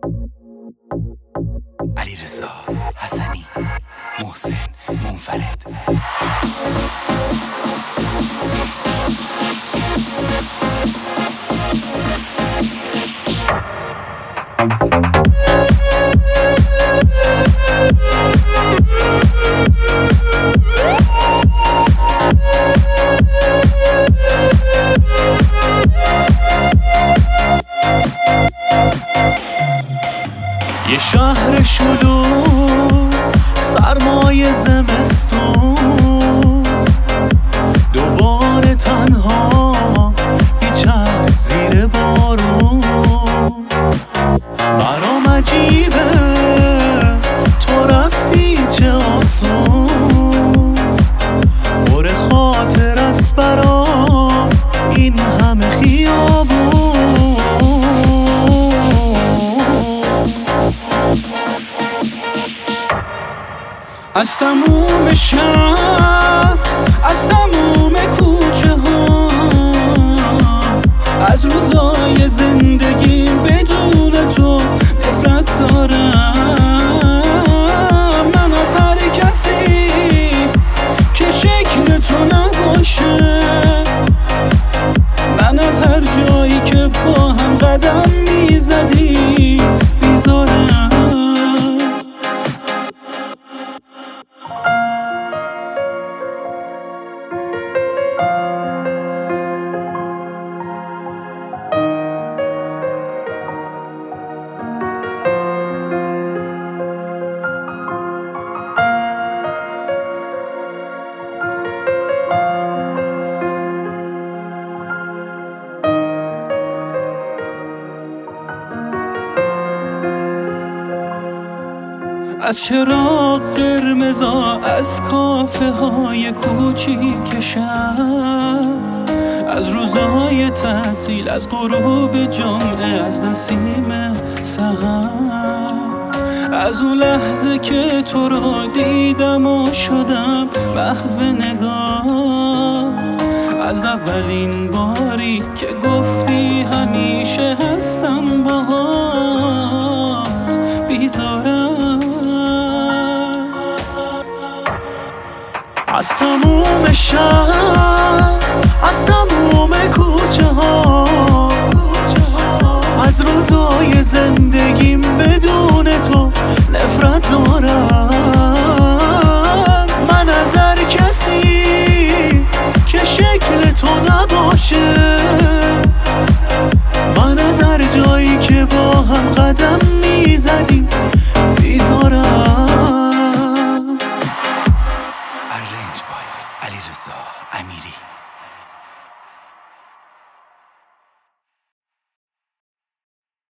علیرضا حسنی، محسن منفرد. یه شهر شلوغ، سرمای زمستون، دوباره تنها پیچد زیر بارون. برام عجیبه تو رفتی چه آسون، پر خاطر است برام این همه خیابون. از تموم شهر، از تموم کوچه ها، از روزای زندگیم بدون تو نفرت دارم. من از هر کسی که شکل تو نباشه، من از هر جایی که با هم قدم میزدیم بیزارم. از چراغ قرمزا، از کافه های کوچیک شهر، از روزهای تعطیل، از غروب جمعه، از نسیم سحر، از اون لحظه که تو رو دیدم و شدم محو نگات، از اولین باری که گفتی همیشه هستم باهات بیزارم. از تموم شهر، از تموم کوچه ها، از روزای زندگیم بدون تو نفرت دارم. من از هر کسی که شکل تو نباشه، من از هر جایی که با هم قدم میزدیم بیزارم. علیرضا امیری.